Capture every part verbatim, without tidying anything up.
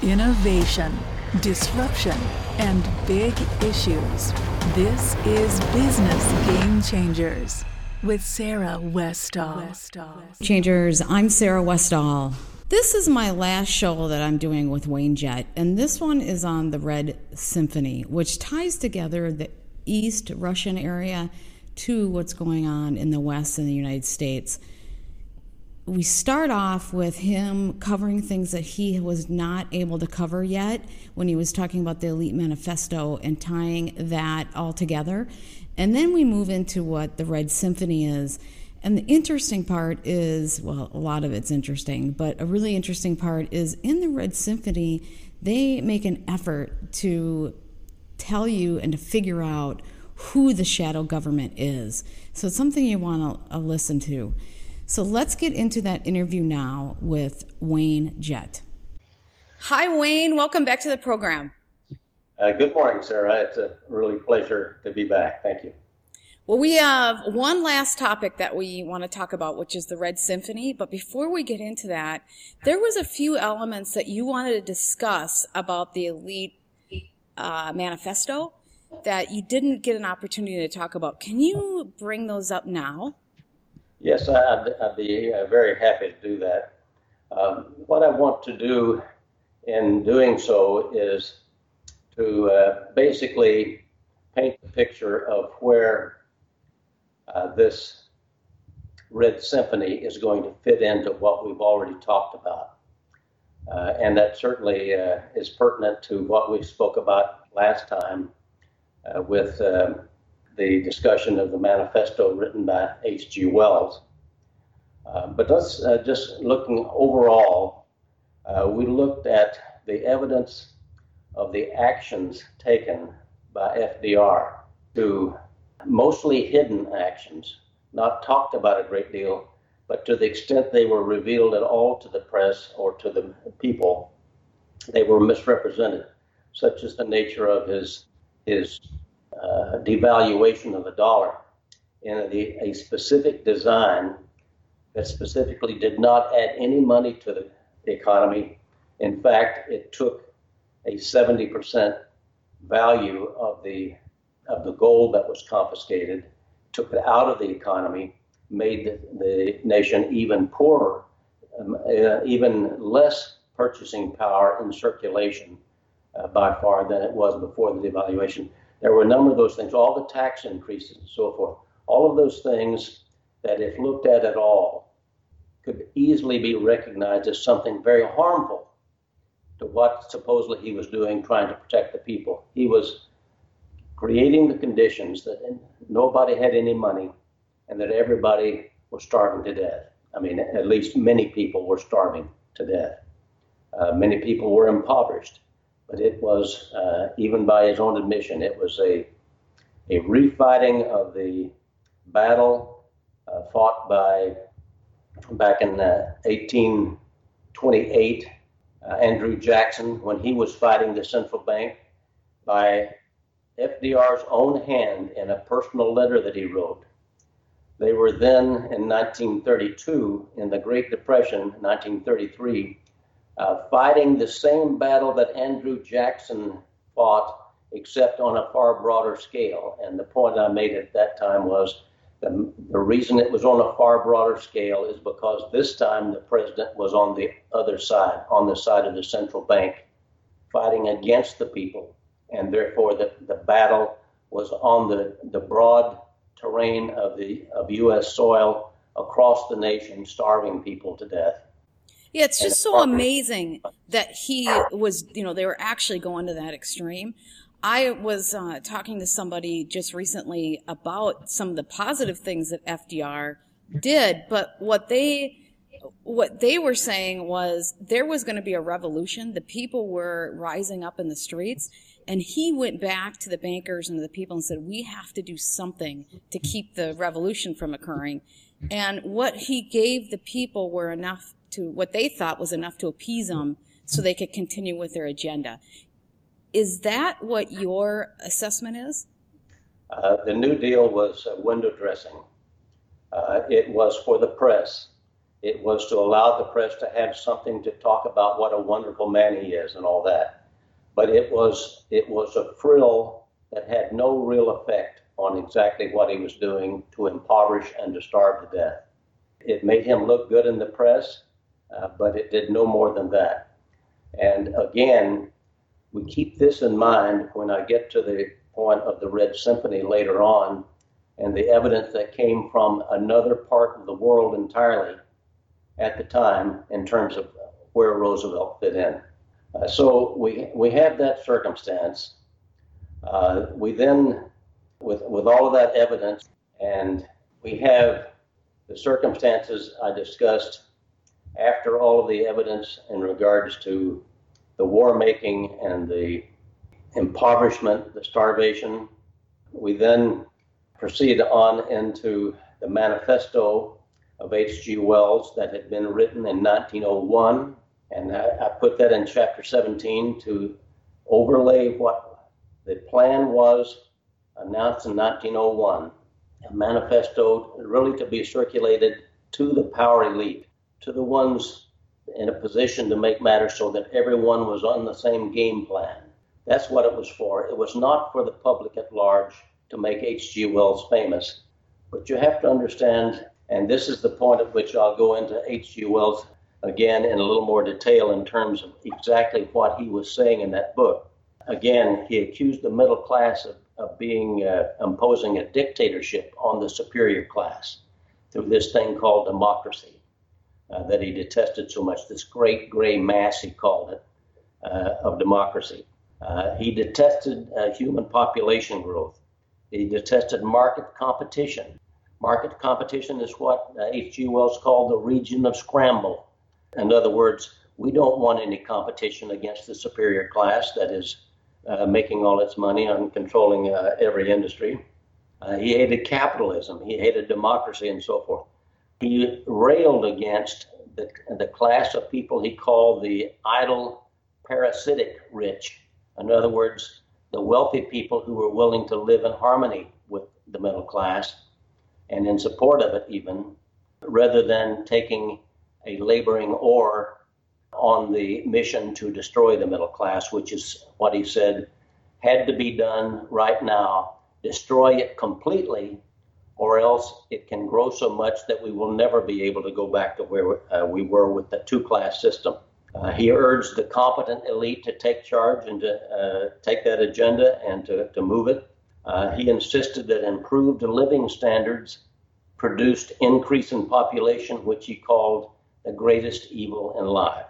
Innovation, disruption, and big issues. This is Business Game Changers with Sarah Westall. Changers, I'm Sarah Westall. This is my last show that I'm doing with Wayne Jett, and this one is on the Red Symphony, which ties together the East Russian area to what's going on in the West in the United States. We start off with him covering things that he was not able to cover yet when he was talking about the Elite Manifesto and tying that all together. And then we move into what the Red Symphony is. And the interesting part is, well, a lot of it's interesting, but a really interesting part is in the Red Symphony, they make an effort to tell you and to figure out who the shadow government is. So it's something you want to uh, listen to. So let's get into that interview now with Wayne Jett. Hi, Wayne. Welcome back to the program. Uh, good morning, Sarah. It's a really pleasure to be back. Thank you. Well, we have one last topic that we want to talk about, which is the Red Symphony. But before we get into that, there was a few elements that you wanted to discuss about the Elite uh, Manifesto that you didn't get an opportunity to talk about. Can you bring those up now? Yes, I'd, I'd be uh, very happy to do that. Um, what I want to do in doing so is to uh, basically paint a picture of where uh, this Red Symphony is going to fit into what we've already talked about. Uh, and that certainly uh, is pertinent to what we spoke about last time uh, with uh, the discussion of the manifesto written by H G Wells. Uh, but let's uh, just looking overall, uh, we looked at the evidence of the actions taken by F D R to mostly hidden actions, not talked about a great deal, but to the extent they were revealed at all to the press or to the people, they were misrepresented, such as the nature of his his uh, devaluation of the dollar in a, a specific design that specifically did not add any money to the, the economy. In fact, it took a seventy percent value of the of the gold that was confiscated, took it out of the economy, made the, the nation even poorer, um, uh, even less purchasing power in circulation uh, by far than it was before the devaluation. There were a number of those things, all the tax increases and so forth, all of those things that if looked at at all could easily be recognized as something very harmful to what supposedly he was doing, trying to protect the people. He was creating the conditions that nobody had any money and that everybody was starving to death. I mean, at least many people were starving to death. Uh, many people were impoverished. But it was, uh, even by his own admission, it was a a refighting of the battle uh, fought by, back in uh, eighteen twenty-eight, uh, Andrew Jackson, when he was fighting the central bank, by F D R's own hand in a personal letter that he wrote. They were then in nineteen thirty-two, in the Great Depression, nineteen thirty-three, Uh, fighting the same battle that Andrew Jackson fought, except on a far broader scale. And the point I made at that time was the, the reason it was on a far broader scale is because this time the president was on the other side, on the side of the central bank, fighting against the people. And therefore the, the battle was on the, the broad terrain of the of U S soil across the nation, starving people to death. Yeah, it's just so amazing that he was, you know, they were actually going to that extreme. I was uh, talking to somebody just recently about some of the positive things that F D R did, but what they what they were saying was there was going to be a revolution. The people were rising up in the streets, and he went back to the bankers and the people and said, we have to do something to keep the revolution from occurring. And what he gave the people were enough to what they thought was enough to appease them so they could continue with their agenda. Is that what your assessment is? Uh, the New Deal was uh, window dressing. Uh, it was for the press. It was to allow the press to have something to talk about what a wonderful man he is and all that. But it was it was a frill that had no real effect on exactly what he was doing to impoverish and to starve to death. It made him look good in the press, uh, but it did no more than that. And again, we keep this in mind when I get to the point of the Red Symphony later on and the evidence that came from another part of the world entirely at the time in terms of where Roosevelt fit in. Uh, so we we have that circumstance. Uh, we then, with with all of that evidence, and we have the circumstances I discussed after all of the evidence in regards to the war making and the impoverishment, the starvation. We then proceed on into the manifesto of H G Wells that had been written in nineteen oh one. And I, I put that in chapter seventeen to overlay what the plan was announced in nineteen oh one. A manifesto really to be circulated to the power elite, to the ones in a position to make matters so that everyone was on the same game plan. That's what it was for. It was not for the public at large to make H G Wells famous. But you have to understand, and this is the point at which I'll go into H G Wells again in a little more detail in terms of exactly what he was saying in that book. Again, he accused the middle class of, of being uh, imposing a dictatorship on the superior class through this thing called democracy uh, that he detested so much, this great gray mass, he called it, uh, of democracy. Uh, he detested uh, human population growth. He detested market competition. Market competition is what uh, H G Wells called the region of scramble. In other words, we don't want any competition against the superior class that is uh, making all its money on controlling uh, every industry. Uh, he hated capitalism. He hated democracy and so forth. He railed against the, the class of people he called the idle, parasitic rich. In other words, the wealthy people who were willing to live in harmony with the middle class and in support of it even, rather than taking a laboring oar on the mission to destroy the middle class, which is what he said had to be done right now. Destroy it completely, or else it can grow so much that we will never be able to go back to where uh, we were with the two-class system. Uh, he urged the competent elite to take charge and to uh, take that agenda and to, to move it. Uh, he insisted that improved living standards produced increase in population, which he called the greatest evil in life.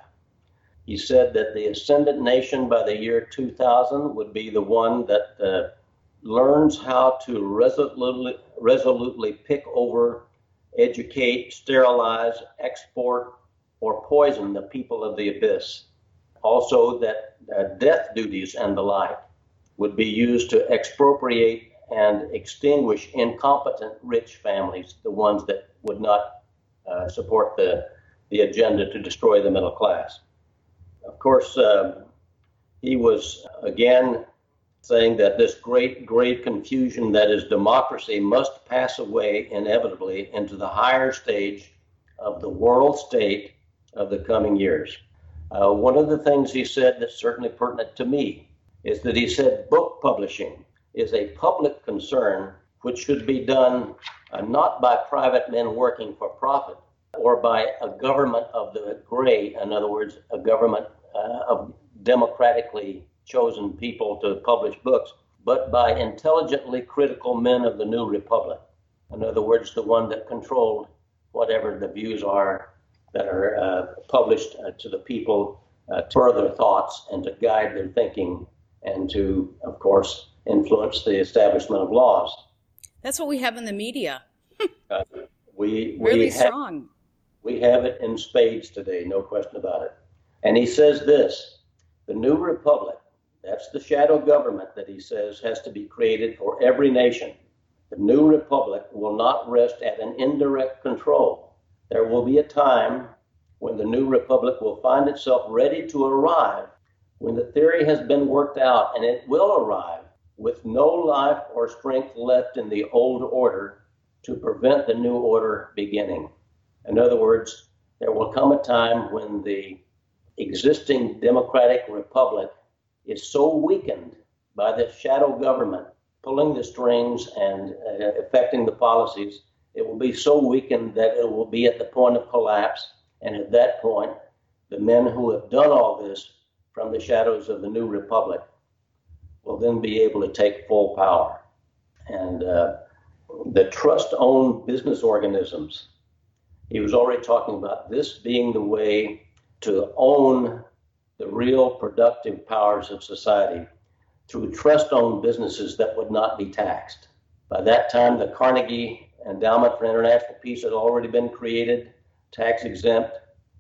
He said that the ascendant nation by the year two thousand would be the one that uh, learns how to resolutely, resolutely pick over, educate, sterilize, export, or poison the people of the abyss. Also that uh, death duties and the like would be used to expropriate and extinguish incompetent rich families, the ones that would not uh, support the the agenda to destroy the middle class. Of course, uh, he was, again, saying that this great, grave confusion that is democracy must pass away inevitably into the higher stage of the world state of the coming years. Uh, one of the things he said that's certainly pertinent to me is that he said book publishing is a public concern which should be done uh, not by private men working for profit, or by a government of the gray, in other words, a government uh, of democratically chosen people to publish books, but by intelligently critical men of the new republic. In other words, the one that controlled whatever the views are that are uh, published uh, to the people uh, to further thoughts and to guide their thinking and to, of course, influence the establishment of laws. That's what we have in the media. uh, we, we really have, strong. We have it in spades today, no question about it. And he says this, the new republic, that's the shadow government that he says has to be created for every nation. The new republic will not rest at an indirect control. There will be a time when the new republic will find itself ready to arrive, when the theory has been worked out, and it will arrive with no life or strength left in the old order to prevent the new order beginning. In other words, there will come a time when the existing democratic republic is so weakened by the shadow government pulling the strings and uh, affecting the policies, it will be so weakened that it will be at the point of collapse. And at that point, the men who have done all this from the shadows of the new republic will then be able to take full power. And uh, the trust-owned business organisms, he was already talking about this being the way to own the real productive powers of society through trust-owned businesses that would not be taxed. By that time, the Carnegie Endowment for International Peace had already been created, tax exempt,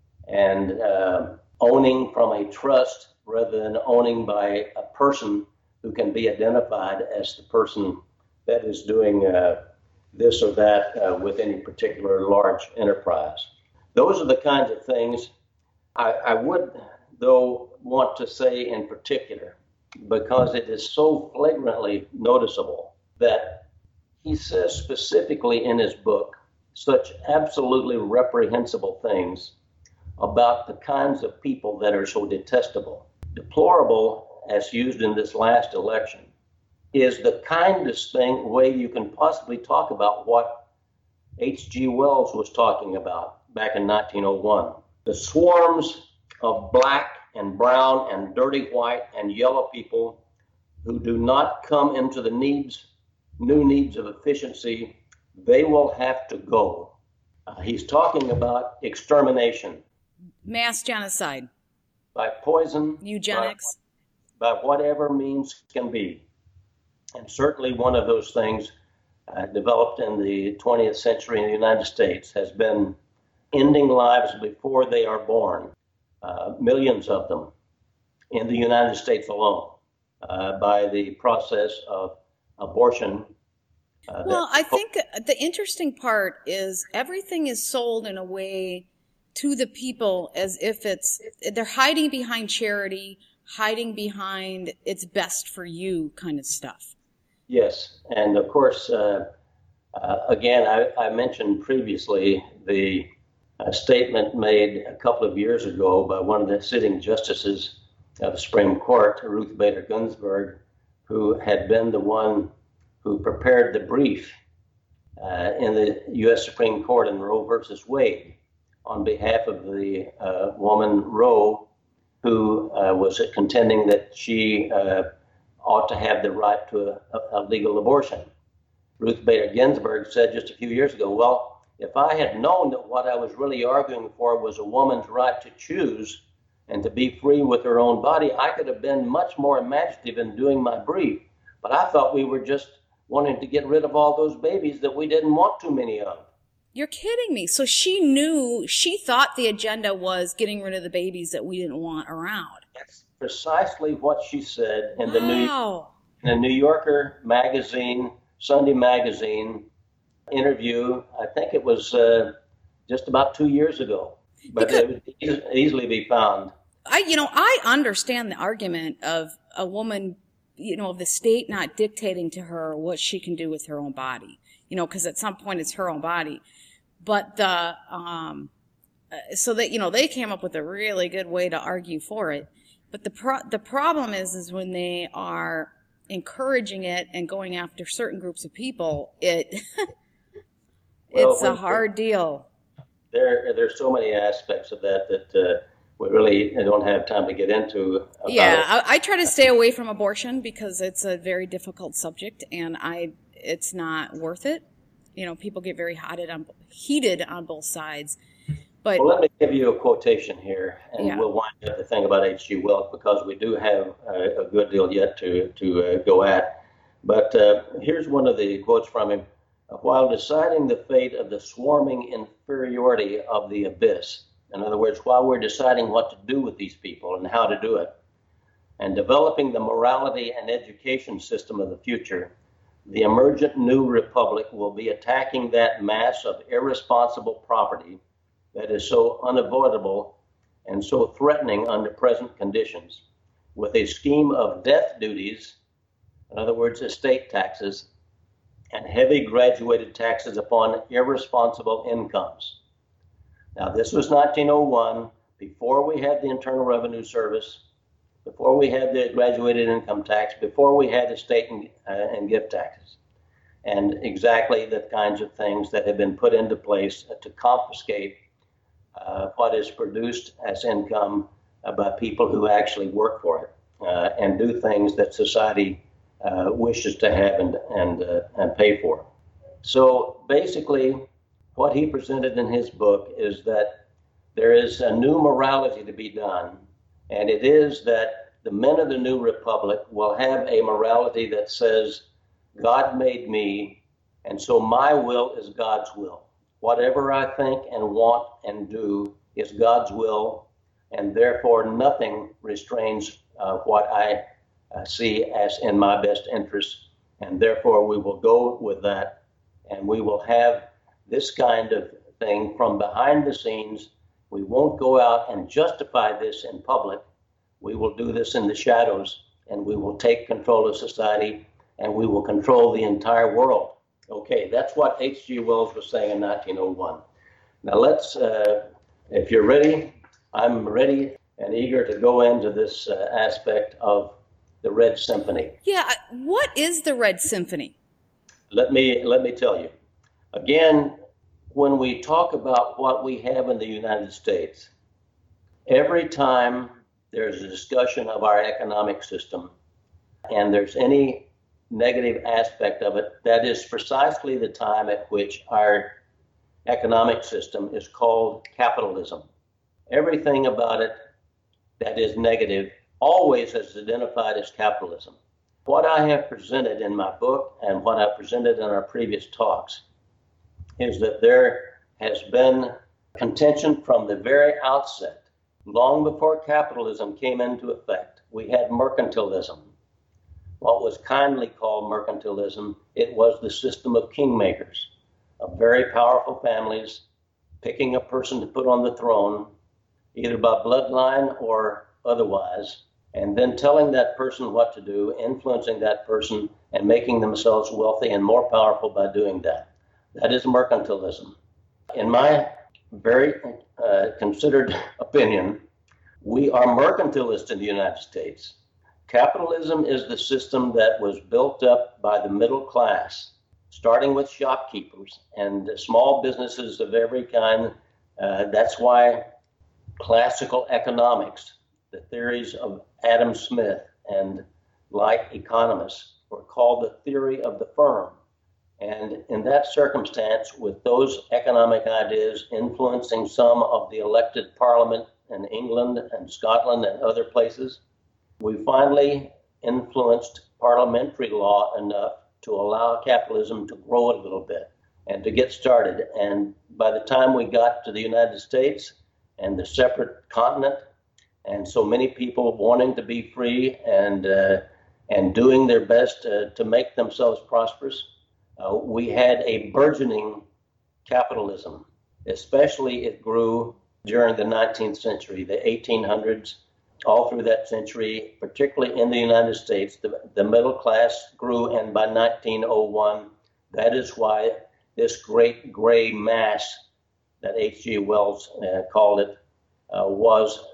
and uh, owning from a trust rather than owning by a person who can be identified as the person that is doing uh, this or that uh, with any particular large enterprise. Those are the kinds of things I, I would, though, want to say in particular, because it is so flagrantly noticeable that he says specifically in his book such absolutely reprehensible things about the kinds of people that are so detestable. Deplorable, as used in this last election, is the kindest thing way you can possibly talk about what H G Wells was talking about back in nineteen oh one. The swarms of black and brown and dirty white and yellow people who do not come into the needs, new needs of efficiency, they will have to go. Uh, he's talking about extermination. Mass genocide. By poison. Eugenics. By, by whatever means can be. And certainly one of those things uh, developed in the twentieth century in the United States has been ending lives before they are born. Uh, millions of them in the United States alone uh, by the process of abortion. Uh, well, I think the interesting part is everything is sold in a way to the people as if it's, they're hiding behind charity, hiding behind it's best for you kind of stuff. Yes. And of course, uh, uh, again, I, I mentioned previously the a statement made a couple of years ago by one of the sitting justices of the Supreme Court, Ruth Bader Ginsburg, who had been the one who prepared the brief uh, in the U S Supreme Court in Roe versus Wade on behalf of the uh, woman Roe, who uh, was contending that she uh, ought to have the right to a, a legal abortion. Ruth Bader Ginsburg said just a few years ago, well, if I had known that what I was really arguing for was a woman's right to choose and to be free with her own body, I could have been much more imaginative in doing my brief. But I thought we were just wanting to get rid of all those babies that we didn't want too many of. You're kidding me. So she knew, she thought the agenda was getting rid of the babies that we didn't want around. That's precisely what she said in the, wow. New, in the New Yorker magazine, Sunday magazine, interview. I think it was uh, just about two years ago, but because, it would e- easily be found. I, you know, I understand the argument of a woman, you know, of the state not dictating to her what she can do with her own body, you know, because at some point it's her own body. But the, um, so that, you know, they came up with a really good way to argue for it. But the pro- the problem is, is when they are encouraging it and going after certain groups of people, it, Well, it's a hard deal. There, there's so many aspects of that that uh, we really don't have time to get into. About yeah, I, I try to stay away from abortion because it's a very difficult subject, and I, it's not worth it. You know, people get very heated on heated on both sides. But well, let me give you a quotation here, and yeah. we'll wind up the thing about H G Wells because we do have a, a good deal yet to to uh, go at. But uh, here's one of the quotes from him. While deciding the fate of the swarming inferiority of the abyss, in other words, while we're deciding what to do with these people and how to do it, and developing the morality and education system of the future, the emergent new republic will be attacking that mass of irresponsible property that is so unavoidable and so threatening under present conditions, with a scheme of death duties, in other words, estate taxes, and heavy graduated taxes upon irresponsible incomes. Now, this was nineteen oh one, before we had the Internal Revenue Service, before we had the graduated income tax, before we had the state and, uh, and gift taxes, and exactly the kinds of things that have been put into place to confiscate uh, what is produced as income uh, by people who actually work for it uh, and do things that society uh, wishes to have and, and, uh, and pay for. So basically, what he presented in his book is that there is a new morality to be done, and it is that the men of the new republic will have a morality that says, God made me, and so my will is God's will. Whatever I think and want and do is God's will, and therefore nothing restrains uh, what I uh, see as in my best interest, and therefore we will go with that, and we will have this kind of thing from behind the scenes. We won't go out and justify this in public. We will do this in the shadows, and we will take control of society, and we will control the entire world. Okay, that's what H G Wells was saying in nineteen oh one. Now let's, uh, if you're ready, I'm ready and eager to go into this uh, aspect of the Red Symphony. Yeah, what is the Red Symphony? Let me, let me tell you. Again, when we talk about what we have in the United States, every time there's a discussion of our economic system and there's any negative aspect of it, that is precisely the time at which our economic system is called capitalism. Everything about it that is negative always is identified as capitalism. What I have presented in my book and what I presented in our previous talks is that there has been contention from the very outset. Long before capitalism came into effect, we had mercantilism. What was kindly called mercantilism, it was the system of kingmakers, of very powerful families picking a person to put on the throne, either by bloodline or otherwise, and then telling that person what to do, influencing that person, and making themselves wealthy and more powerful by doing that. That is mercantilism. In my very uh, considered opinion, we are mercantilists in the United States. Capitalism is the system that was built up by the middle class, starting with shopkeepers and small businesses of every kind. Uh, that's why classical economics, the theories of Adam Smith and like economists, were called the theory of the firm. And in that circumstance, with those economic ideas influencing some of the elected parliament in England and Scotland and other places, we finally influenced parliamentary law enough to allow capitalism to grow a little bit and to get started. And by the time we got to the United States and the separate continent, and so many people wanting to be free and uh, and doing their best uh, to make themselves prosperous, uh, we had a burgeoning capitalism. Especially it grew during the nineteenth century, the eighteen hundreds, all through that century, particularly in the United States, the, the middle class grew, and by nineteen oh one, that is why this great gray mass that H G Wells uh, called it uh, was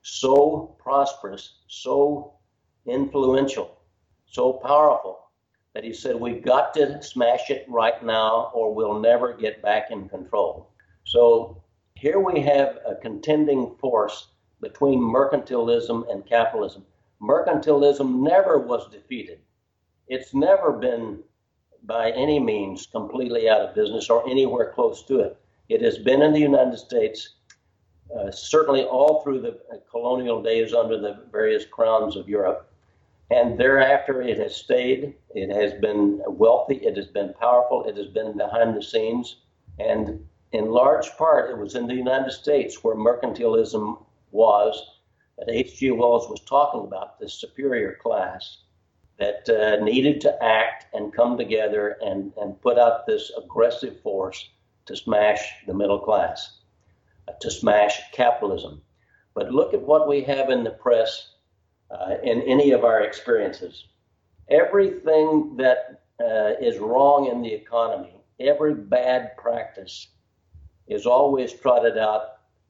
so prosperous, so influential, so powerful, that he said, we've got to smash it right now or we'll never get back in control. So here we have a contending force between mercantilism and capitalism. Mercantilism never was defeated. It's never been by any means completely out of business or anywhere close to it. It has been in the United States, uh, certainly all through the colonial days under the various crowns of Europe. And thereafter it has stayed, it has been wealthy, it has been powerful, it has been behind the scenes. And in large part, it was in the United States where mercantilism was, that H G Wells was talking about, this superior class that uh, needed to act and come together and, and put out this aggressive force to smash the middle class, uh, to smash capitalism. But look at what we have in the press uh, in any of our experiences. Everything that uh, is wrong in the economy, every bad practice is always trotted out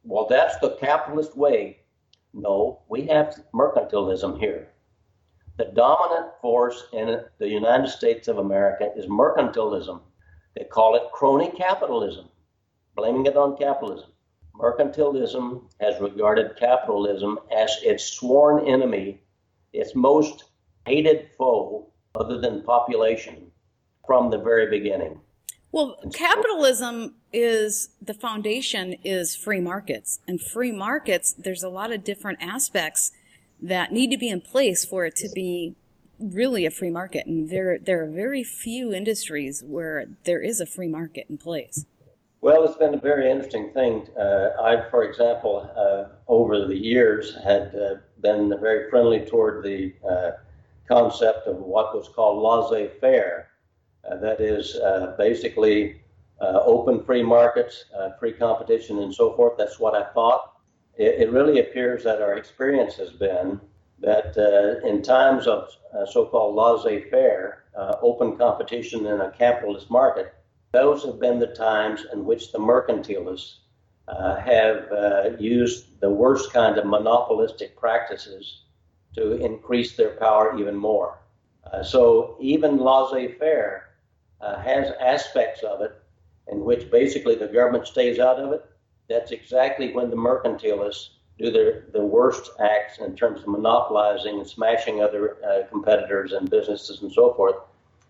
well, that's the capitalist way. No, we have mercantilism here. The dominant force in the United States of America is mercantilism. They call it crony capitalism, blaming it on capitalism. Mercantilism has regarded capitalism as its sworn enemy, its most hated foe, other than population, from the very beginning. Well, capitalism is, the foundation is free markets. And free markets, there's a lot of different aspects that need to be in place for it to be really a free market. And there, there are very few industries where there is a free market in place. Well, it's been a very interesting thing. Uh, I, for example, uh, over the years had uh, been very friendly toward the uh, concept of what was called laissez-faire. Uh, that is uh, basically uh, open free markets, uh, free competition, and so forth. That's what I thought. It, it really appears that our experience has been that uh, in times of uh, so-called laissez-faire, uh, open competition in a capitalist market, those have been the times in which the mercantilists uh, have uh, used the worst kind of monopolistic practices to increase their power even more. Uh, so even laissez-faire uh, has aspects of it in which basically the government stays out of it. That's exactly when the mercantilists do their the worst acts in terms of monopolizing and smashing other uh, competitors and businesses and so forth.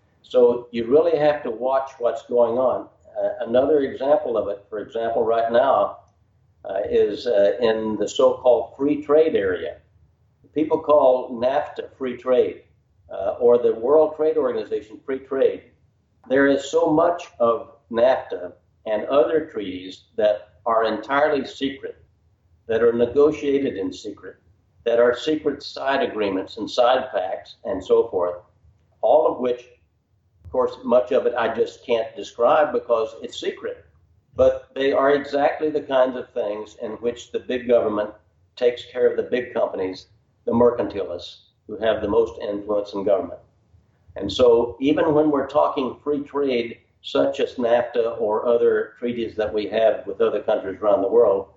So you really have to watch what's going on. Uh, another example of it, for example, right now, uh, is uh, in the so-called free trade area. People call NAFTA free trade, uh, or the World Trade Organization free trade. There is so much of NAFTA and other treaties that are entirely secret, that are negotiated in secret, that are secret side agreements and side pacts and so forth, all of which, of course, much of it I just can't describe because it's secret. But they are exactly the kinds of things in which the big government takes care of the big companies, the mercantilists, who have the most influence in government. And so even when we're talking free trade, such as NAFTA or other treaties that we have with other countries around the world,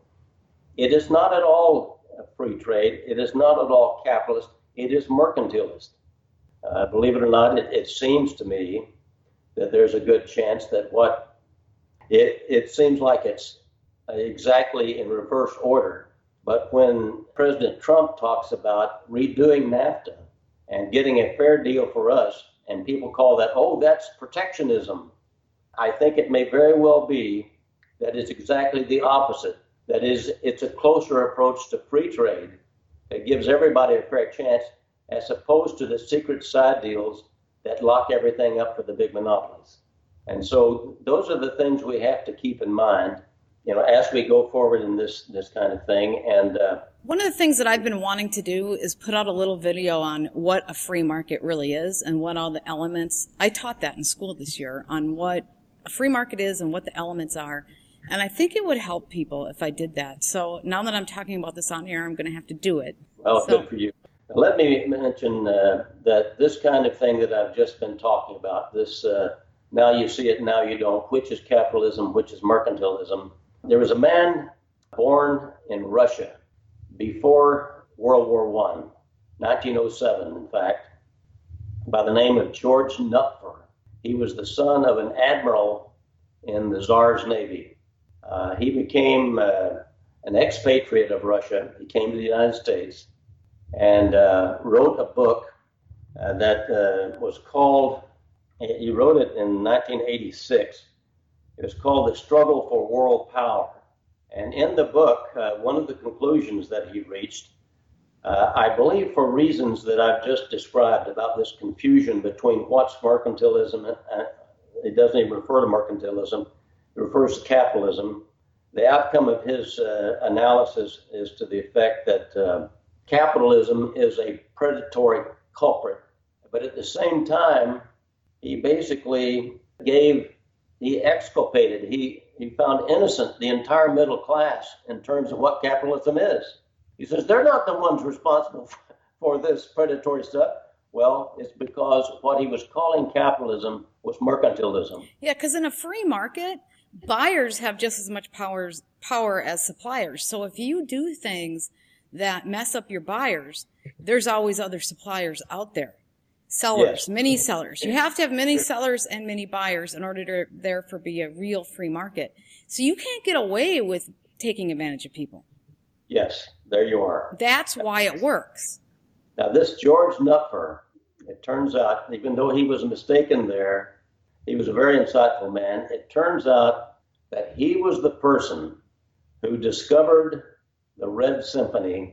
it is not at all free trade. It is not at all capitalist. It is mercantilist. Uh, believe it or not, it, it seems to me that there's a good chance that what it, it seems like it's exactly in reverse order. But when President Trump talks about redoing NAFTA and getting a fair deal for us, and people call that, oh, that's protectionism, I think it may very well be that it's exactly the opposite. That is, it's a closer approach to free trade that gives everybody a fair chance, as opposed to the secret side deals that lock everything up for the big monopolies. And so those are the things we have to keep in mind, you know, as we go forward in this this kind of thing. And uh, one of the things that I've been wanting to do is put out a little video on what a free market really is and what all the elements. I taught that in school this year on what a free market is and what the elements are. And I think it would help people if I did that. So now that I'm talking about this on air, I'm going to have to do it. Well, so, good for you. Let me mention uh, that this kind of thing that I've just been talking about, this uh, now you see it, now you don't, which is capitalism, which is mercantilism. There was a man born in Russia before World War One, nineteen oh seven, in fact, by the name of George Knupfer. He was the son of an admiral in the Tsar's Navy. Uh, he became uh, an expatriate of Russia. He came to the United States and uh, wrote a book uh, that uh, was called, he wrote it in nineteen eighty-six. It was called The Struggle for World Power. And in the book, uh, one of the conclusions that he reached, uh, I believe for reasons that I've just described about this confusion between what's mercantilism, and uh, it doesn't even refer to mercantilism, it refers to capitalism. The outcome of his uh, analysis is to the effect that uh, capitalism is a predatory culprit. But at the same time, he basically gave, he exculpated, he, he found innocent the entire middle class in terms of what capitalism is. He says, they're not the ones responsible for this predatory stuff. Well, it's because what he was calling capitalism was mercantilism. Yeah, because in a free market, buyers have just as much powers, power as suppliers. So if you do things that mess up your buyers, there's always other suppliers out there. Sellers, yes. Many sellers. You have to have many sellers and many buyers in order to therefore be a real free market. So you can't get away with taking advantage of people. Yes, there you are. That's why it works. Now this George Knupfer, it turns out, even though he was mistaken there, he was a very insightful man. It turns out that he was the person who discovered the Red Symphony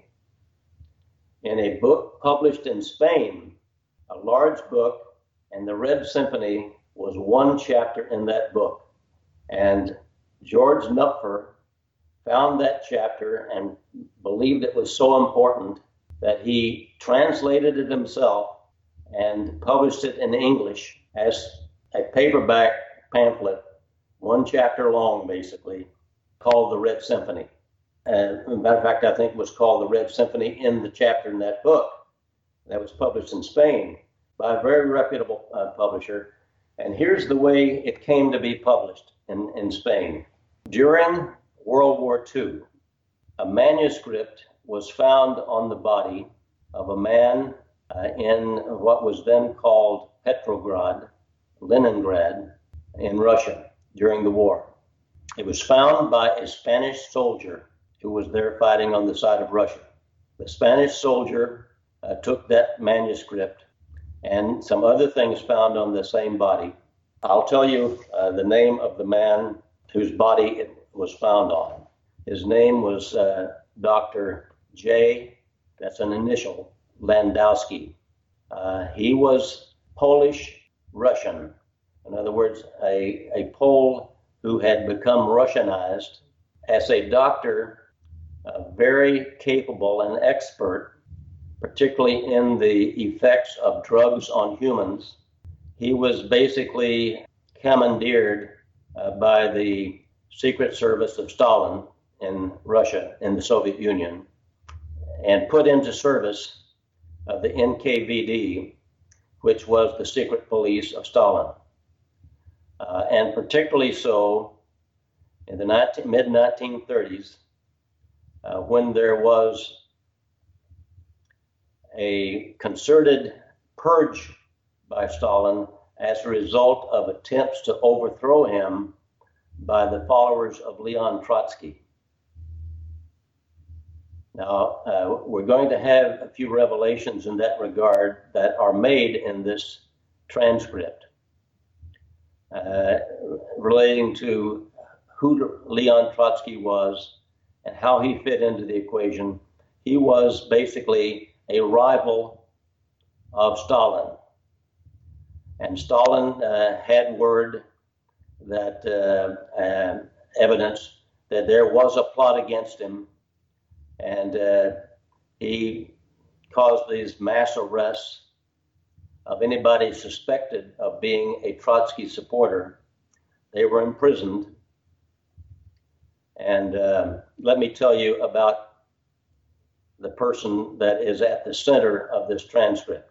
in a book published in Spain, a large book, and the Red Symphony was one chapter in that book. And George Knupfer found that chapter and believed it was so important that he translated it himself and published it in English as a paperback pamphlet, one chapter long, basically, called the Red Symphony. And as a matter of fact, I think it was called the Red Symphony in the chapter in that book that was published in Spain by a very reputable uh, publisher. And here's the way it came to be published in, in Spain. During World War Two, a manuscript was found on the body of a man uh, in what was then called Petrograd, Leningrad, in Russia during the war. It was found by a Spanish soldier who was there fighting on the side of Russia. The Spanish soldier uh, took that manuscript and some other things found on the same body. I'll tell you uh, the name of the man whose body it was found on. His name was uh, Doctor J, that's an initial, Landowski. Uh, he was Polish-Russian. In other words, a, a Pole who had become Russianized. As a doctor, uh, very capable and expert, particularly in the effects of drugs on humans. He was basically commandeered uh, by the Secret Service of Stalin in Russia, in the Soviet Union, and put into service of the N K V D, which was the secret police of Stalin. Uh, and particularly so in the mid nineteen thirties, uh, when there was a concerted purge by Stalin as a result of attempts to overthrow him by the followers of Leon Trotsky. Now, uh, we're going to have a few revelations in that regard that are made in this transcript uh, relating to who Leon Trotsky was and how he fit into the equation. He was basically a rival of Stalin. And Stalin uh, had word that uh, uh, evidence that there was a plot against him, and uh, he caused these mass arrests of anybody suspected of being a Trotsky supporter. They were imprisoned. And uh, let me tell you about the person that is at the center of this transcript.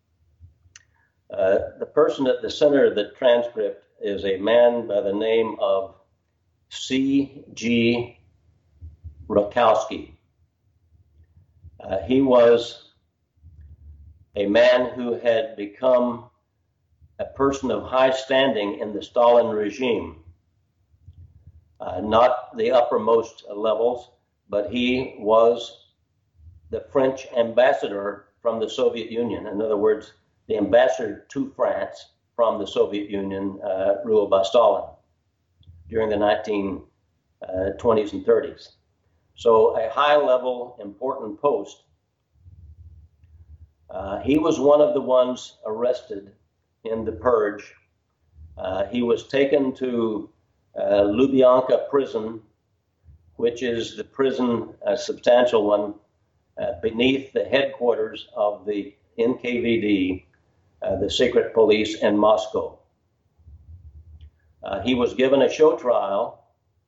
Uh, the person at the center of the transcript is a man by the name of C G Rakowski. Uh, he was a man who had become a person of high standing in the Stalin regime. Uh, not the uppermost levels, but he was the French ambassador from the Soviet Union. In other words, the ambassador to France from the Soviet Union uh, ruled by Stalin during the nineteen twenties and thirties. So a high-level, important post. Uh, he was one of the ones arrested in the purge. Uh, he was taken to uh, Lubyanka prison, which is the prison, a substantial one, uh, beneath the headquarters of the N K V D, uh, the secret police in Moscow. Uh, he was given a show trial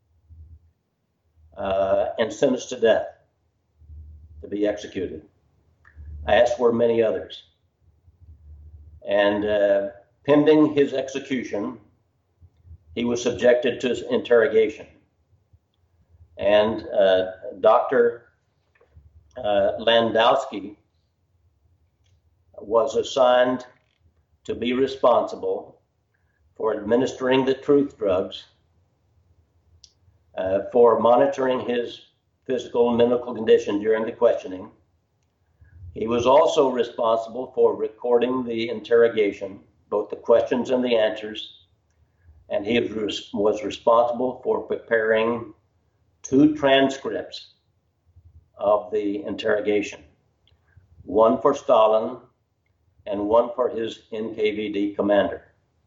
uh, and sentenced to death to be executed, as were many others. And uh, pending his execution, he was subjected to interrogation. And uh, Doctor uh, Landowski was assigned to be responsible for administering the truth drugs, uh, for monitoring his physical and mental condition during the questioning. He was also responsible for recording the interrogation, both the questions and the answers, and he was, was responsible for preparing two transcripts of the interrogation, one for Stalin and one for his N K V D commander.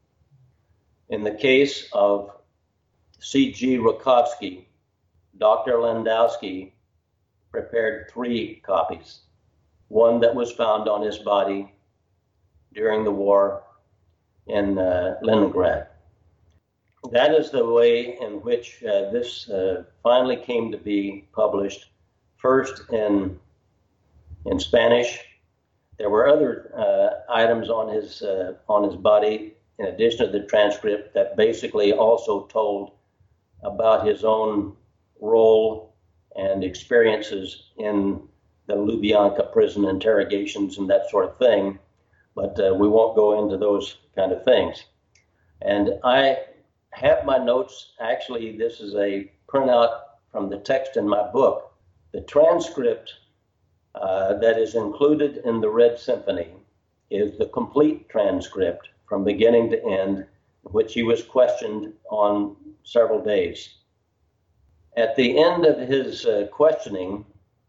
In the case of C G Rakovsky, Doctor Landowski prepared three copies, one that was found on his body during the war in uh, Leningrad. That is the way in which uh, this uh, finally came to be published, first in, in Spanish. There were other uh, items on his, uh, on his body, in addition to the transcript, that basically also told about his own role and experiences in the Lubyanka prison interrogations and that sort of thing. But uh, we won't go into those kind of things. And I have my notes. Actually, this is a printout from the text in my book. The transcript uh, that is included in the Red Symphony is the complete transcript from beginning to end, which he was questioned on several days. At the end of his uh, questioning,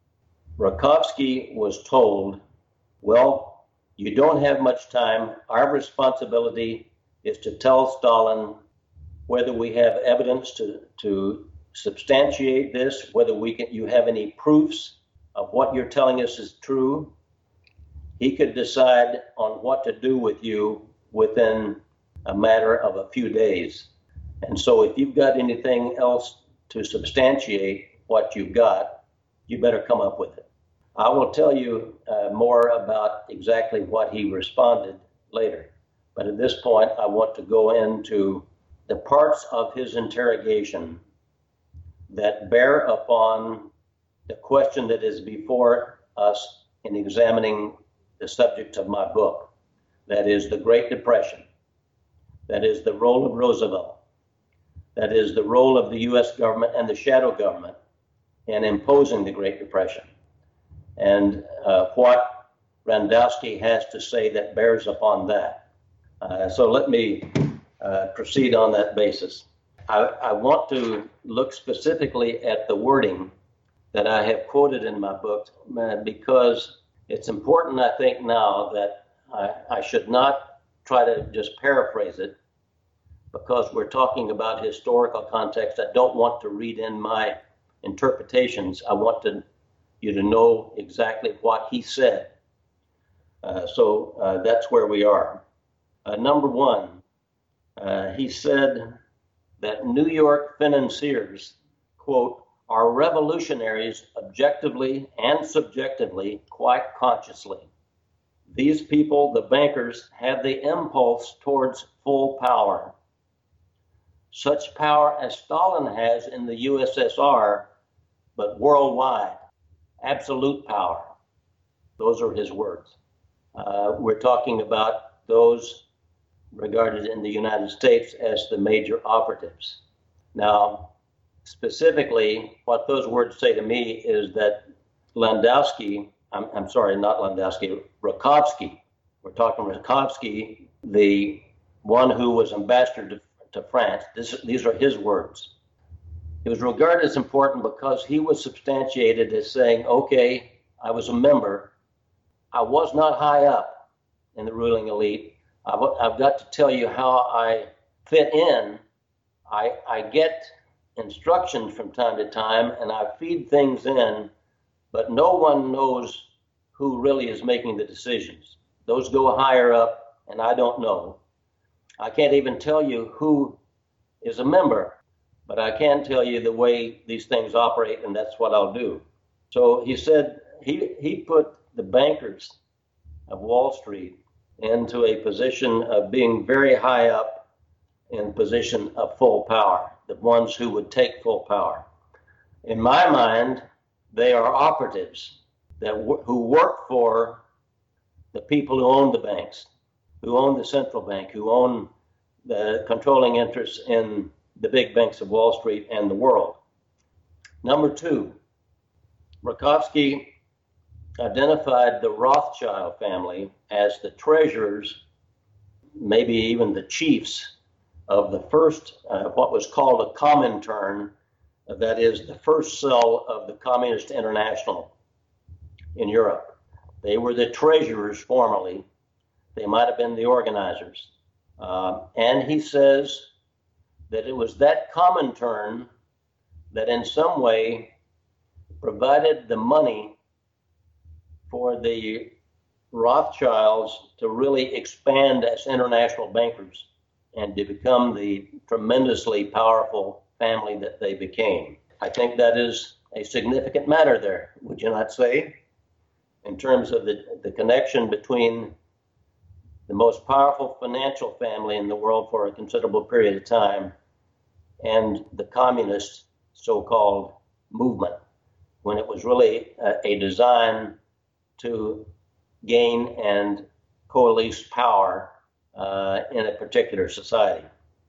Rakovsky was told, well, you don't have much time. Our responsibility is to tell Stalin whether we have evidence to, to substantiate this, whether we can, you have any proofs of what you're telling us is true. He could decide on what to do with you within a matter of a few days. And so if you've got anything else to substantiate what you've got, you better come up with it. I will tell you uh, more about exactly what he responded later. But at this point, I want to go into the parts of his interrogation that bear upon the question that is before us in examining the subject of my book. That is the Great Depression. That is the role of Roosevelt. That is the role of the U S government and the shadow government in imposing the Great Depression. And uh, what Landowski has to say that bears upon that. Uh, so let me uh, proceed on that basis. I, I want to look specifically at the wording that I have quoted in my book uh, because it's important, I think, now that I, I should not try to just paraphrase it, because we're talking about historical context. I don't want to read in my interpretations. I want to, you to know exactly what he said. Uh, so uh, that's where we are. Uh, number one, uh, he said that New York financiers, quote, are revolutionaries objectively and subjectively, quite consciously. These people, the bankers, have the impulse towards full power. Such power as Stalin has in the U S S R, but worldwide, absolute power. Those are his words. Uh, we're talking about those regarded in the United States as the major operatives. Now, specifically, what those words say to me is that Landowski, I'm, I'm sorry, not Landowski, Rakovsky, we're talking Rakovsky, the one who was ambassador to to France. This, these are his words. It was regarded as important because he was substantiated as saying, okay, I was a member. I was not high up in the ruling elite. I've, I've got to tell you how I fit in. I, I get instructions from time to time and I feed things in, but no one knows who really is making the decisions. Those go higher up and I don't know. I can't even tell you who is a member, but I can tell you the way these things operate, and that's what I'll do. So he said he, he put the bankers of Wall Street into a position of being very high up in position of full power, the ones who would take full power. In my mind, they are operatives that who work for the people who own the banks, who own the central bank, who own the controlling interests in the big banks of Wall Street and the world. Number two, Rakovsky identified the Rothschild family as the treasurers, maybe even the chiefs of the first, uh, what was called a Comintern, uh, that is the first cell of the Communist International in Europe. They were the treasurers formerly. They might have been the organizers. Uh, and he says that it was that Comintern that in some way provided the money for the Rothschilds to really expand as international bankers and to become the tremendously powerful family that they became. I think that is a significant matter there, would you not say, in terms of the, the connection between the most powerful financial family in the world for a considerable period of time and the communist so-called movement, when it was really a, a design to gain and coalesce power uh, in a particular society.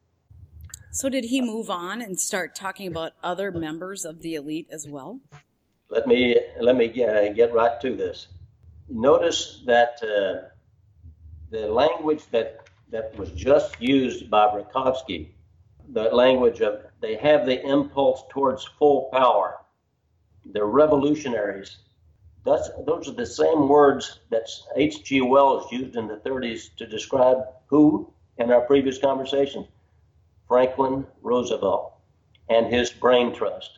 So did he move on and start talking about other members of the elite as well? Let me let me get, get right to this. Notice that uh, the language that, that was just used by Rakovsky, the language of they have the impulse towards full power, they're revolutionaries. That's, those are the same words that H G Wells used in the thirties to describe who, in our previous conversations? Franklin Roosevelt and his brain trust.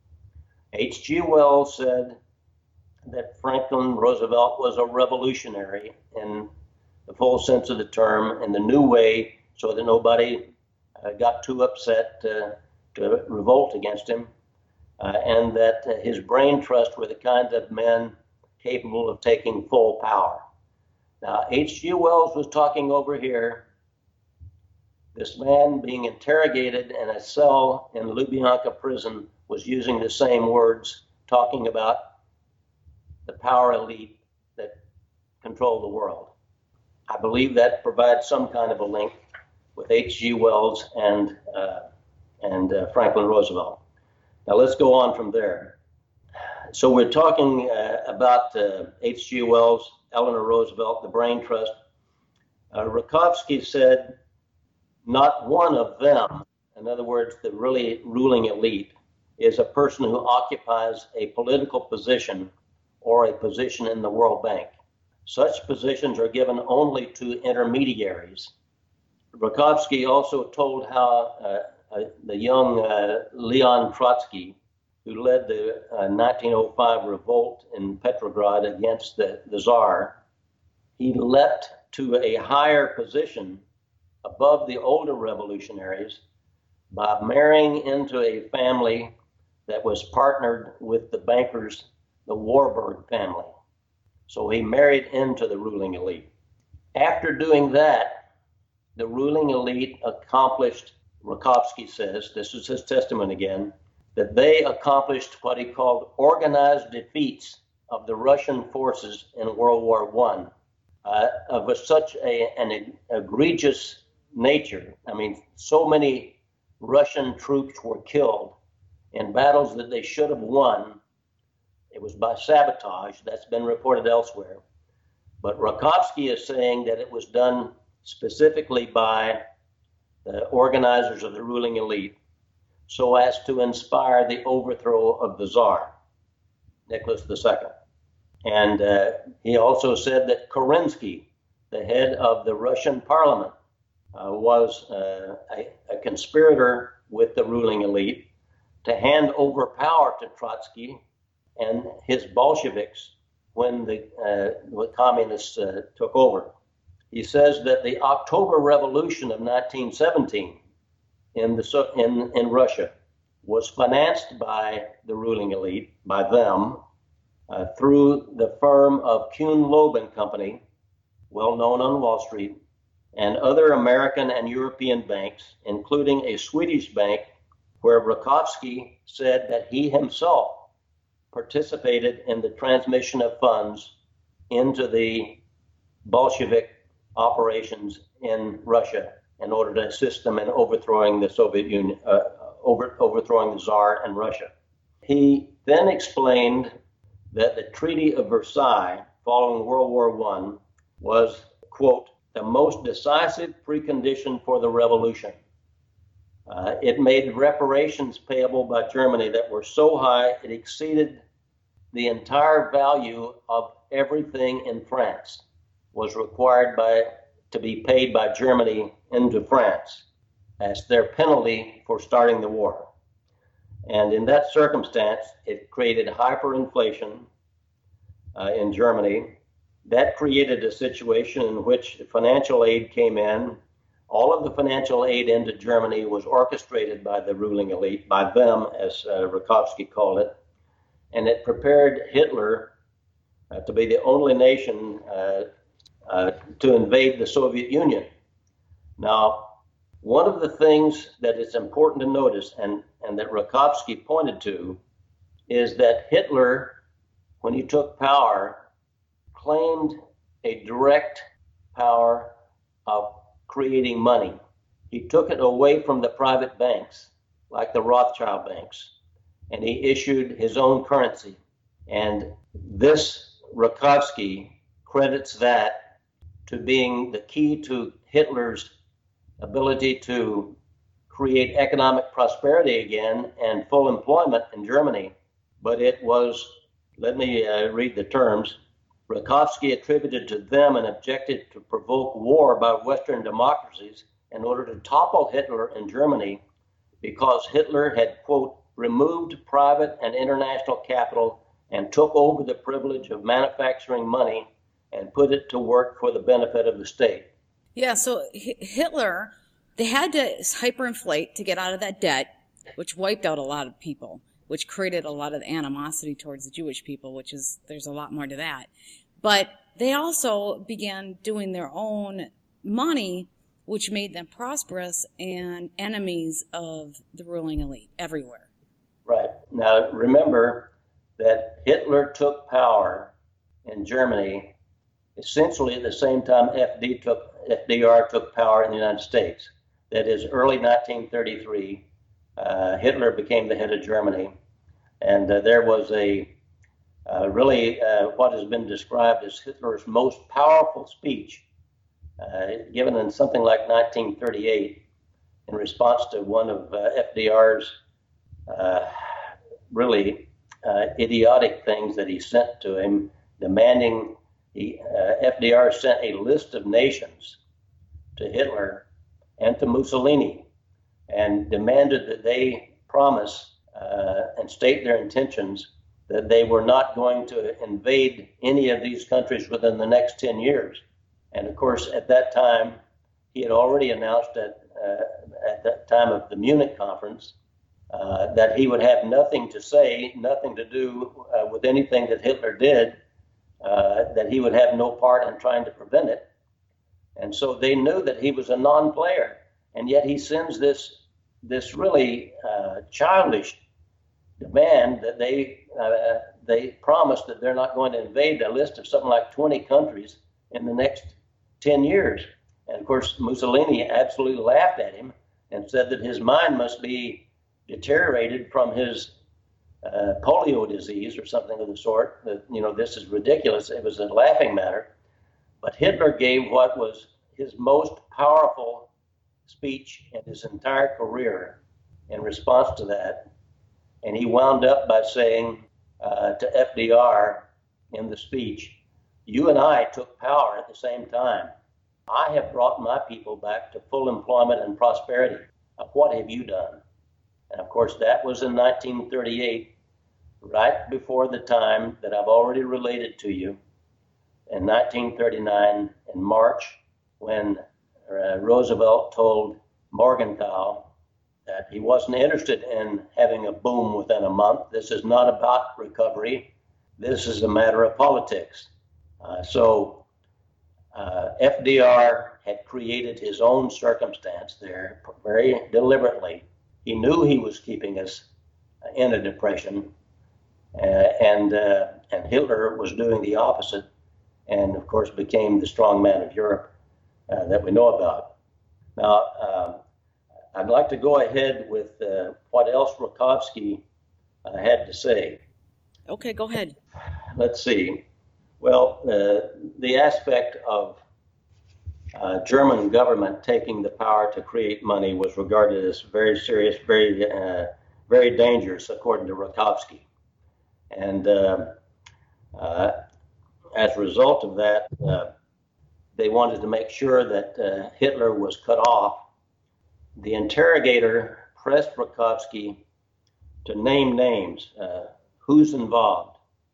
H G Wells said that Franklin Roosevelt was a revolutionary in the full sense of the term, in the new way, so that nobody uh, got too upset uh, to revolt against him. Uh, and that uh, his brain trust were the kind of men capable of taking full power. Now, H G Wells was talking over here, this man being interrogated in a cell in Lubyanka prison was using the same words, talking about the power elite that control the world. I believe that provides some kind of a link with H G Wells and, uh, and uh, Franklin Roosevelt. Now let's go on from there. So we're talking uh, about uh, H G Wells, Eleanor Roosevelt, the brain trust. Uh, Rakovsky said not one of them, in other words, the really ruling elite, is a person who occupies a political position or a position in the World Bank. Such positions are given only to intermediaries. Rakovsky also told how uh, Uh, the young uh, Leon Trotsky, who led the uh, nineteen oh five revolt in Petrograd against the, the Tsar, he leapt to a higher position above the older revolutionaries by marrying into a family that was partnered with the bankers, the Warburg family. So he married into the ruling elite. After doing that, the ruling elite accomplished, Rakovsky says, this is his testament again, that they accomplished what he called organized defeats of the Russian forces in World War One uh, of a, such a, an egregious nature. I mean, so many Russian troops were killed in battles that they should have won. It was by sabotage. That's been reported elsewhere. But Rakovsky is saying that it was done specifically by the organizers of the ruling elite so as to inspire the overthrow of the Tsar, Nicholas the Second. And uh, he also said that Kerensky, the head of the Russian parliament, uh, was uh, a, a conspirator with the ruling elite to hand over power to Trotsky and his Bolsheviks when the, uh, the communists uh, took over. He says that the October Revolution of nineteen seventeen in, the, in, in Russia was financed by the ruling elite, by them, uh, through the firm of Kuhn Loeb and Company, well known on Wall Street, and other American and European banks, including a Swedish bank where Rakovsky said that he himself participated in the transmission of funds into the Bolshevik operations in Russia in order to assist them in overthrowing the Soviet Union, uh, over, overthrowing the Tsar and Russia. He then explained that the Treaty of Versailles following World War One was, quote, the most decisive precondition for the revolution. Uh, it made reparations payable by Germany that were so high it exceeded the entire value of everything in France was required by to be paid by Germany into France as their penalty for starting the war. And in that circumstance, it created hyperinflation uh, in Germany. That created a situation in which financial aid came in. All of the financial aid into Germany was orchestrated by the ruling elite, by them, as uh, Rakovsky called it. And it prepared Hitler uh, to be the only nation uh, uh, to invade the Soviet Union. Now, one of the things that is important to notice, and, and that Rakovsky pointed to, is that Hitler, when he took power, claimed a direct power of creating money. He took it away from the private banks, like the Rothschild banks, and he issued his own currency. And this, Rakovsky credits that to being the key to Hitler's ability to create economic prosperity again and full employment in Germany. But it was, let me uh, read the terms, Rakovsky attributed to them an objective to provoke war by Western democracies in order to topple Hitler in Germany because Hitler had, quote, removed private and international capital and took over the privilege of manufacturing money and put it to work for the benefit of the state. Yeah, so H- Hitler, they had to hyperinflate to get out of that debt, which wiped out a lot of people, which created a lot of animosity towards the Jewish people, which is, there's a lot more to that. But they also began doing their own money, which made them prosperous and enemies of the ruling elite everywhere. Right. Now, remember that Hitler took power in Germany essentially at the same time F D took, F D R took power in the United States. That is, early nineteen thirty-three, uh, Hitler became the head of Germany, and uh, there was a uh, really uh, what has been described as Hitler's most powerful speech, uh, given in something like nineteen thirty-eight, in response to one of uh, F D R's uh, really uh, idiotic things that he sent to him, demanding he, uh, F D R sent a list of nations to Hitler and to Mussolini and demanded that they promise uh, and state their intentions that they were not going to invade any of these countries within the next ten years. And of course, at that time, he had already announced that uh, at that time of the Munich conference uh, that he would have nothing to say, nothing to do uh, with anything that Hitler did, uh, that he would have no part in trying to prevent it. And so they knew that he was a non-player, and yet he sends this this really uh, childish demand that they uh, they promise that they're not going to invade a list of something like twenty countries in the next ten years. And of course, Mussolini absolutely laughed at him and said that his mind must be deteriorated from his uh, polio disease or something of the sort. That, you know, this is ridiculous. It was a laughing matter. But Hitler gave what was his most powerful speech in his entire career in response to that. And he wound up by saying uh, to F D R in the speech, "You and I took power at the same time. I have brought my people back to full employment and prosperity. What have you done?" And of course, that was in nineteen thirty-eight, right before the time that I've already related to you. In nineteen thirty-nine, in March, when uh, Roosevelt told Morgenthau that he wasn't interested in having a boom within a month. This is not about recovery. This is a matter of politics. Uh, so uh, F D R had created his own circumstance there very deliberately. He knew he was keeping us in a depression, uh, and uh, and Hitler was doing the opposite, and of course became the strong man of Europe uh, that we know about. Now, uh, I'd like to go ahead with uh, what else Rokowski uh, had to say. Okay, go ahead. Let's see. Well, uh, the aspect of uh, German government taking the power to create money was regarded as very serious, very, uh, very dangerous, according to Rokowski. And uh, uh, as a result of that, uh, they wanted to make sure that uh, Hitler was cut off. The interrogator pressed Rokowski to name names, uh, who's involved.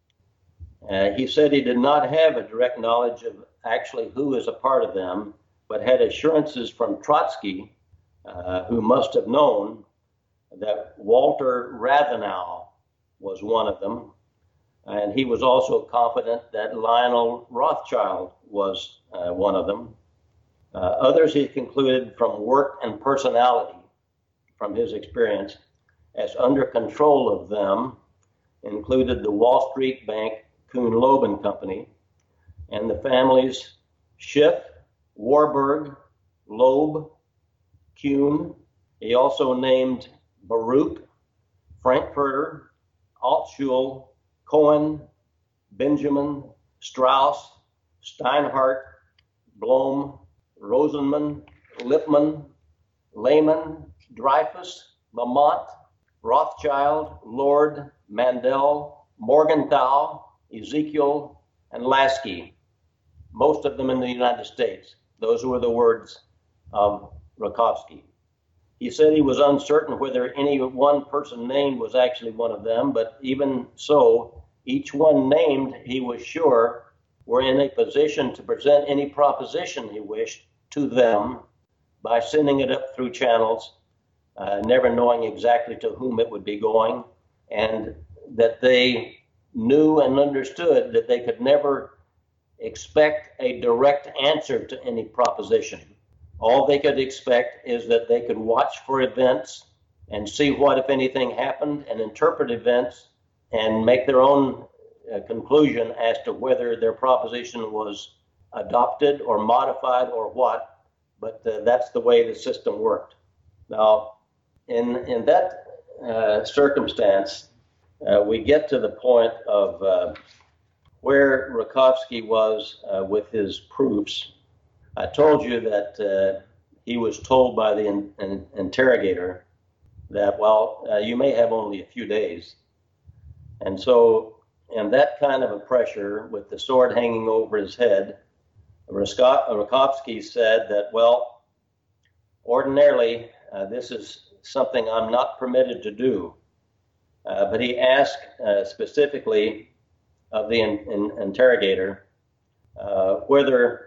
Uh, he said he did not have a direct knowledge of actually who is a part of them, but had assurances from Trotsky, uh, who must have known that Walter Rathenau was one of them. And he was also confident that Lionel Rothschild was uh, one of them. Uh, others he concluded from work and personality, from his experience, as under control of them included the Wall Street bank Kuhn Loeb and Company, and the families Schiff, Warburg, Loeb, Kuhn. He also named Baruch, Frankfurter, Altschul, Cohen, Benjamin, Strauss, Steinhardt, Blom, Rosenman, Lippmann, Lehman, Dreyfus, Lamont, Rothschild, Lord, Mandel, Morgenthau, Ezekiel, and Lasky, most of them in the United States. Those were the words of Rokowski. He said he was uncertain whether any one person named was actually one of them, but even so, each one named, he was sure, were in a position to present any proposition he wished to them by sending it up through channels, uh, never knowing exactly to whom it would be going, and that they knew and understood that they could never expect a direct answer to any proposition. All they could expect is that they could watch for events and see what, if anything, happened, and interpret events and make their own uh, conclusion as to whether their proposition was adopted or modified or what. But uh, that's the way the system worked. Now, in, in that uh, circumstance, uh, we get to the point of uh, where Rokowski was uh, with his proofs. I told you that uh, he was told by the in, in, interrogator that, well, uh, you may have only a few days. And so, in that kind of a pressure, with the sword hanging over his head, Rokowski said that, well, ordinarily, uh, this is something I'm not permitted to do. Uh, but he asked uh, specifically of the in, in, interrogator uh, whether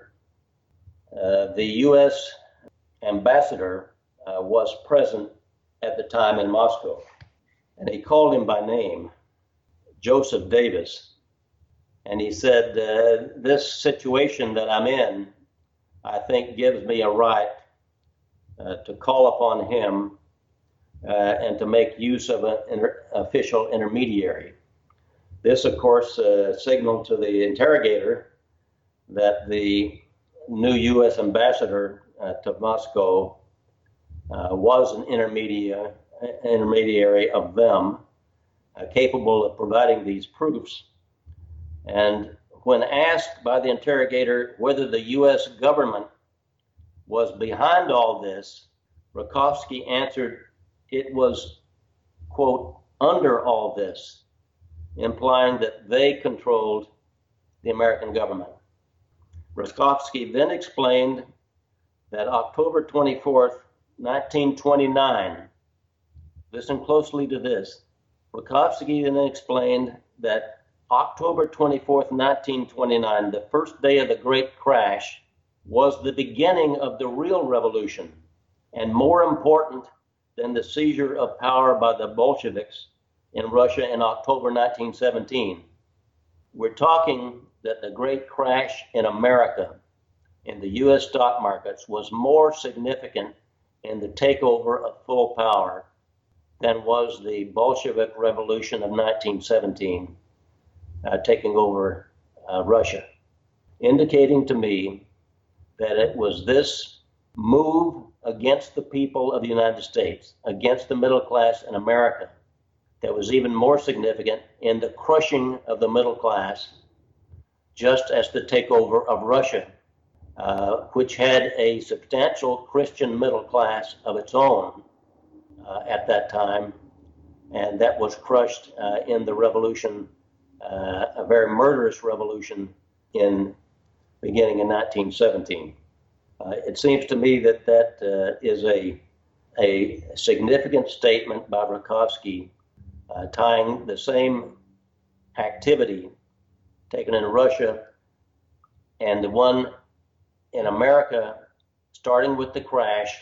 Uh, the U S ambassador uh, was present at the time in Moscow, and he called him by name, Joseph Davis, and he said, uh, this situation that I'm in, I think gives me a right uh, to call upon him uh, and to make use of an inter- official intermediary. This, of course, uh, signaled to the interrogator that the new U S ambassador uh, to Moscow uh, was an intermediary, intermediary of them, uh, capable of providing these proofs. And when asked by the interrogator whether the U S government was behind all this, Rokowski answered it was, quote, under all this, implying that they controlled the American government. Rokowski then explained that October twenty-fourth, nineteen twenty-nine, listen closely to this, Rokowski then explained that October twenty-fourth, nineteen twenty-nine, the first day of the Great Crash, was the beginning of the real revolution, and more important than the seizure of power by the Bolsheviks in Russia in October nineteen seventeen. We're talking that the great crash in America in the U S stock markets was more significant in the takeover of full power than was the Bolshevik Revolution of nineteen seventeen, uh, taking over uh, Russia, indicating to me that it was this move against the people of the United States, against the middle class in America, that was even more significant in the crushing of the middle class, just as the takeover of Russia, uh, which had a substantial Christian middle class of its own uh, at that time, and that was crushed uh, in the revolution, uh, a very murderous revolution in beginning in nineteen seventeen. Uh, it seems to me that that uh, is a, a significant statement by Rakovsky, uh, tying the same activity taken in Russia and the one in America, starting with the crash,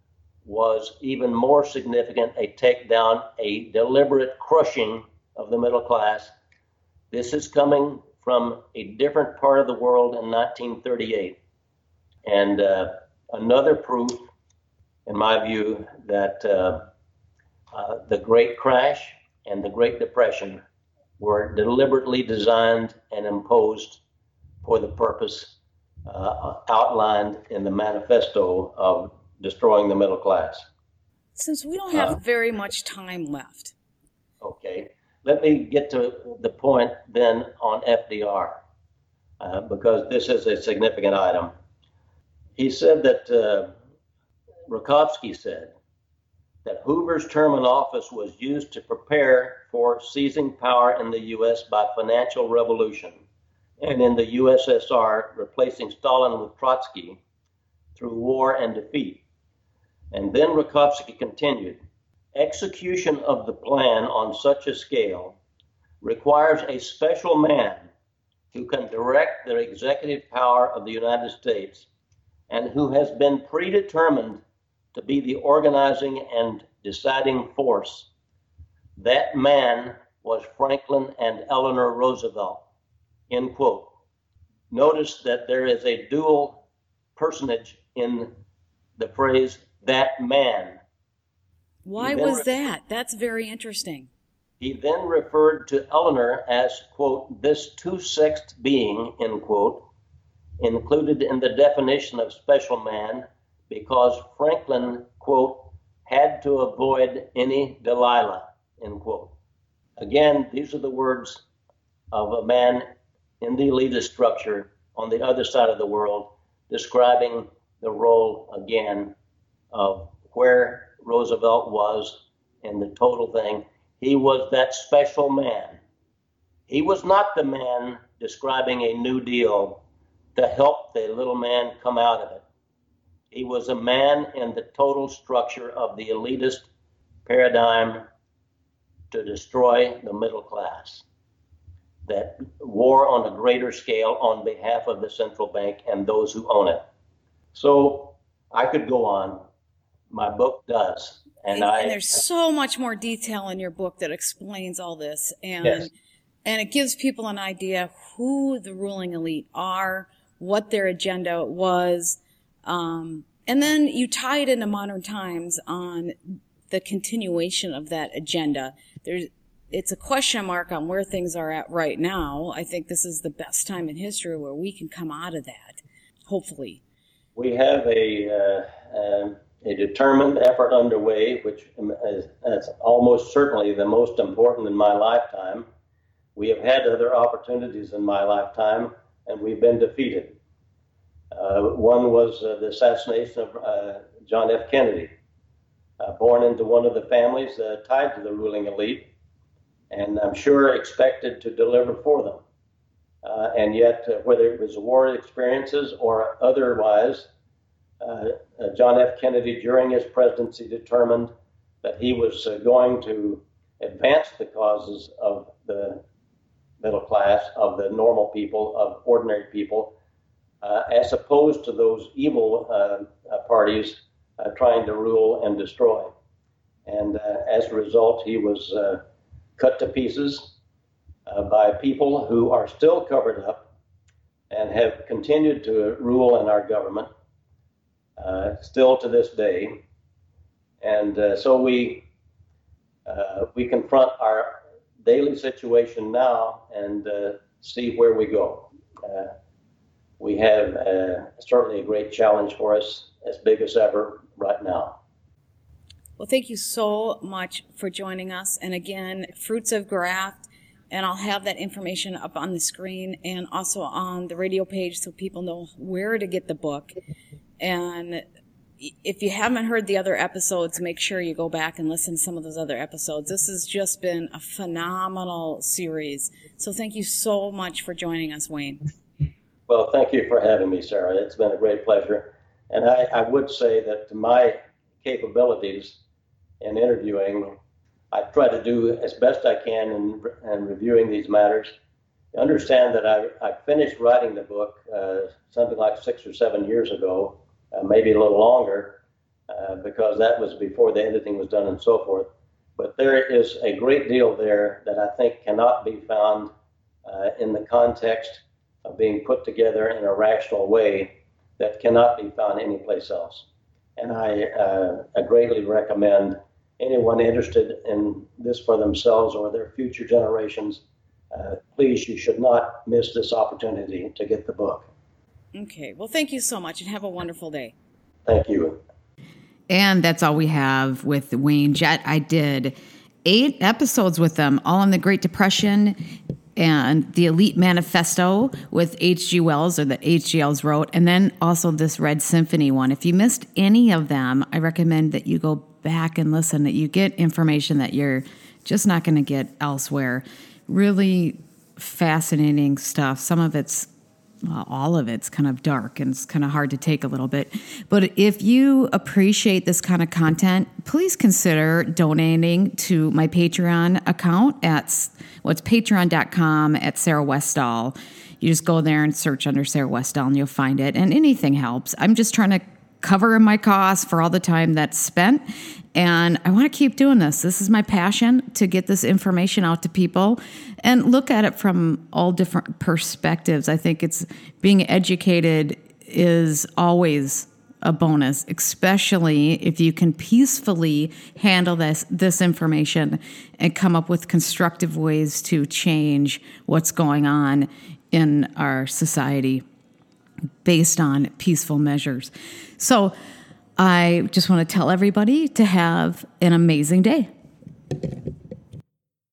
was even more significant, a takedown, a deliberate crushing of the middle class. This is coming from a different part of the world in nineteen thirty-eight. And uh, another proof, in my view, that uh, uh, the Great Crash and the Great Depression were deliberately designed and imposed for the purpose uh, outlined in the manifesto of destroying the middle class. Since we don't have Uh, very much time left. Okay, let me get to the point then on F D R, uh, because this is a significant item. He said that, uh, Rakovsky said, that Hoover's term in office was used to prepare for seizing power in the U S by financial revolution, and in the U S S R replacing Stalin with Trotsky through war and defeat. And then Rakovsky continued, execution of the plan on such a scale requires a special man who can direct the executive power of the United States and who has been predetermined to be the organizing and deciding force. That man was Franklin and Eleanor Roosevelt, end quote. Notice that there is a dual personage in the phrase, that man. Why was that? That's very interesting. He then referred to Eleanor as, quote, this two-sexed being, end quote, included in the definition of special man because Franklin, quote, had to avoid any Delilah, end quote. Again, these are the words of a man in the elitist structure on the other side of the world describing the role, again, of where Roosevelt was in the total thing. He was that special man. He was not the man describing a New Deal to help the little man come out of it. He was a man in the total structure of the elitist paradigm to destroy the middle class, that war on a greater scale on behalf of the central bank and those who own it. So I could go on. My book does. And, and, I, and there's so much more detail in your book that explains all this. And, yes. and it gives people an idea who the ruling elite are, what their agenda was. Um, and then you tie it into modern times on the continuation of that agenda. There's, it's a question mark on where things are at right now. I think this is the best time in history where we can come out of that, hopefully. We have a, uh, um, a determined effort underway, which is, is almost certainly the most important in my lifetime. We have had other opportunities in my lifetime, and we've been defeated. Uh, one was uh, the assassination of uh, John F. Kennedy, uh, born into one of the families uh, tied to the ruling elite, and I'm sure expected to deliver for them. Uh, and yet, uh, whether it was war experiences or otherwise, uh, uh, John F. Kennedy, during his presidency, determined that he was uh, going to advance the causes of the middle class, of the normal people, of ordinary people, uh, as opposed to those evil uh, uh, parties uh, trying to rule and destroy. And uh, as a result, he was uh, cut to pieces uh, by people who are still covered up and have continued to rule in our government, uh, still to this day. And uh, so we uh, we confront our daily situation now and uh, see where we go. Uh, we have uh, certainly a great challenge for us, as big as ever right now. Well, thank you so much for joining us. And again, Fruits of Graft, and I'll have that information up on the screen and also on the radio page so people know where to get the book. And if you haven't heard the other episodes, make sure you go back and listen to some of those other episodes. This has just been a phenomenal series. So thank you so much for joining us, Wayne. Well, thank you for having me, Sarah. It's been a great pleasure. And I, I would say that my capabilities in interviewing, I try to do as best I can in, in reviewing these matters. Understand that I, I finished writing the book uh, something like six or seven years ago. Uh, maybe a little longer, uh, because that was before the editing was done and so forth. But there is a great deal there that I think cannot be found uh, in the context of being put together in a rational way that cannot be found anyplace else. And I, uh, I greatly recommend anyone interested in this for themselves or their future generations, uh, please, you should not miss this opportunity to get the book. Okay. Well, thank you so much and have a wonderful day. Thank you. And that's all we have with Wayne Jett. I did eight episodes with them, all on the Great Depression and the Elite Manifesto with H G Wells, or that H G Wells wrote, and then also this Red Symphony one. If you missed any of them, I recommend that you go back and listen, that you get information that you're just not going to get elsewhere. Really fascinating stuff. Some of it's Well, all of it's kind of dark and it's kind of hard to take a little bit. But if you appreciate this kind of content, please consider donating to my Patreon account at what's well, patreon dot com at Sarah Westall. You just go there and search under Sarah Westall and you'll find it. And anything helps. I'm just trying to cover my costs for all the time that's spent. And I want to keep doing this. This is my passion, to get this information out to people and look at it from all different perspectives. I think it's being educated is always a bonus, especially if you can peacefully handle this, this information and come up with constructive ways to change what's going on in our society based on peaceful measures. So I just want to tell everybody to have an amazing day.